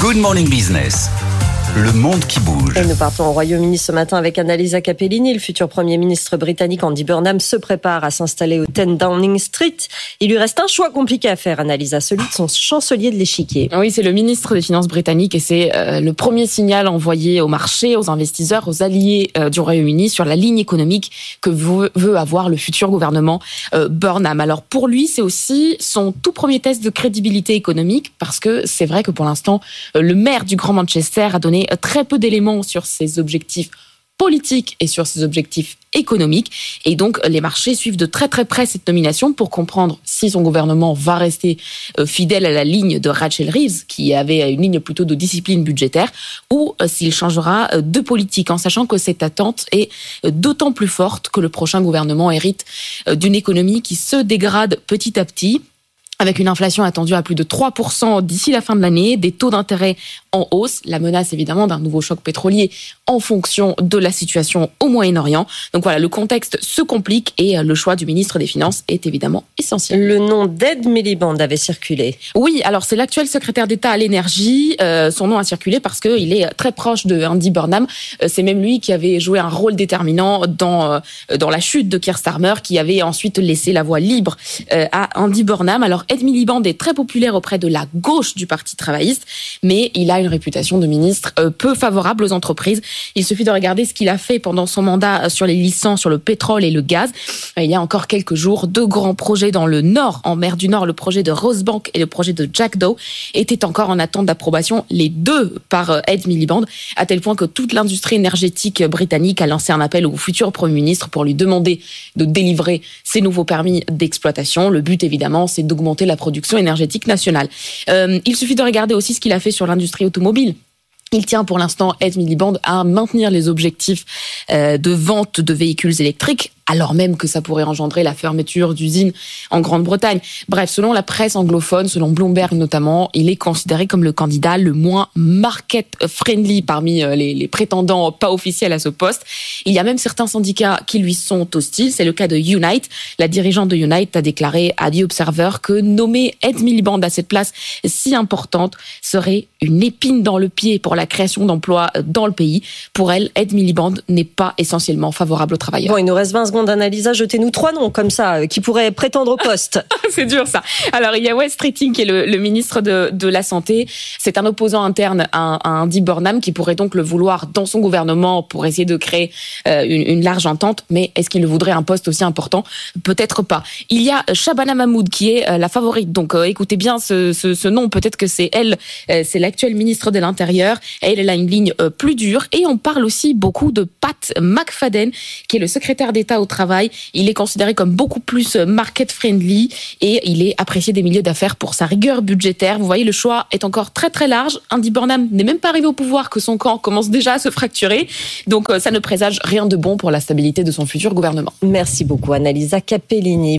Good Morning Business. Le monde qui bouge. Et nous partons au Royaume-Uni ce matin avec Annalisa Capellini. Le futur Premier ministre britannique Andy Burnham se prépare à s'installer au 10 Downing Street. Il lui reste un choix compliqué à faire, Annalisa, celui de son chancelier de l'échiquier. Oui, c'est le ministre des Finances britannique et c'est le premier signal envoyé au marché, aux investisseurs, aux alliés du Royaume-Uni sur la ligne économique que veut avoir le futur gouvernement Burnham. Alors pour lui, c'est aussi son tout premier test de crédibilité économique parce que c'est vrai que pour l'instant, le maire du Grand Manchester a donné très peu d'éléments sur ses objectifs politiques et sur ses objectifs économiques. Et donc, les marchés suivent de très très près cette nomination pour comprendre si son gouvernement va rester fidèle à la ligne de Rachel Reeves, qui avait une ligne plutôt de discipline budgétaire, ou s'il changera de politique, en sachant que cette attente est d'autant plus forte que le prochain gouvernement hérite d'une économie qui se dégrade petit à petit, avec une inflation attendue à plus de 3% d'ici la fin de l'année, des taux d'intérêt en hausse, la menace évidemment d'un nouveau choc pétrolier en fonction de la situation au Moyen-Orient. Donc voilà, le contexte se complique et le choix du ministre des Finances est évidemment essentiel. Le nom d'Ed Miliband avait circulé. Oui, alors c'est l'actuel secrétaire d'État à l'énergie. Son nom a circulé parce qu'il est très proche de Andy Burnham. C'est même lui qui avait joué un rôle déterminant dans la chute de Keir Starmer, qui avait ensuite laissé la voie libre à Andy Burnham. Alors Ed Miliband est très populaire auprès de la gauche du Parti travailliste, mais il a une réputation de ministre peu favorable aux entreprises. Il suffit de regarder ce qu'il a fait pendant son mandat sur les licences sur le pétrole et le gaz. Il y a encore quelques jours, 2 grands projets dans le Nord, en mer du Nord, le projet de Rosebank et le projet de Jack Dow, étaient encore en attente d'approbation, les deux par Ed Miliband, à tel point que toute l'industrie énergétique britannique a lancé un appel au futur Premier ministre pour lui demander de délivrer ses nouveaux permis d'exploitation. Le but, évidemment, c'est d'augmenter la production énergétique nationale. Il suffit de regarder aussi ce qu'il a fait sur l'industrie automobile. Il tient pour l'instant, Ed Miliband, à maintenir les objectifs de vente de véhicules électriques, alors même que ça pourrait engendrer la fermeture d'usines en Grande-Bretagne. Bref, selon la presse anglophone, selon Bloomberg notamment, il est considéré comme le candidat le moins market-friendly parmi les prétendants pas officiels à ce poste. Il y a même certains syndicats qui lui sont hostiles. C'est le cas de Unite. La dirigeante de Unite a déclaré à The Observer que nommer Ed Miliband à cette place si importante serait une épine dans le pied pour la création d'emplois dans le pays. Pour elle, Ed Miliband n'est pas essentiellement favorable aux travailleurs. Bon, il nous reste 20 secondes, Annalisa. Jetez-nous 3 noms comme ça qui pourraient prétendre au poste. C'est dur ça. Alors il y a Wes Streeting qui est le ministre de la Santé. C'est un opposant interne à Andy Burnham qui pourrait donc le vouloir dans son gouvernement pour essayer de créer une large entente. Mais est-ce qu'il voudrait un poste aussi important ? Peut-être pas. Il y a Shabana Mahmood qui est la favorite. Donc écoutez bien ce nom. Peut-être que c'est elle. C'est l'actuelle ministre de l'Intérieur. Elle a une ligne plus dure. Et on parle aussi beaucoup de Pat McFadden qui est le secrétaire d'État au travail. Il est considéré comme beaucoup plus market-friendly et il est apprécié des milieux d'affaires pour sa rigueur budgétaire. Vous voyez, le choix est encore très très large. Andy Burnham n'est même pas arrivé au pouvoir que son camp commence déjà à se fracturer. Donc ça ne présage rien de bon pour la stabilité de son futur gouvernement. Merci beaucoup, Annalisa Capellini.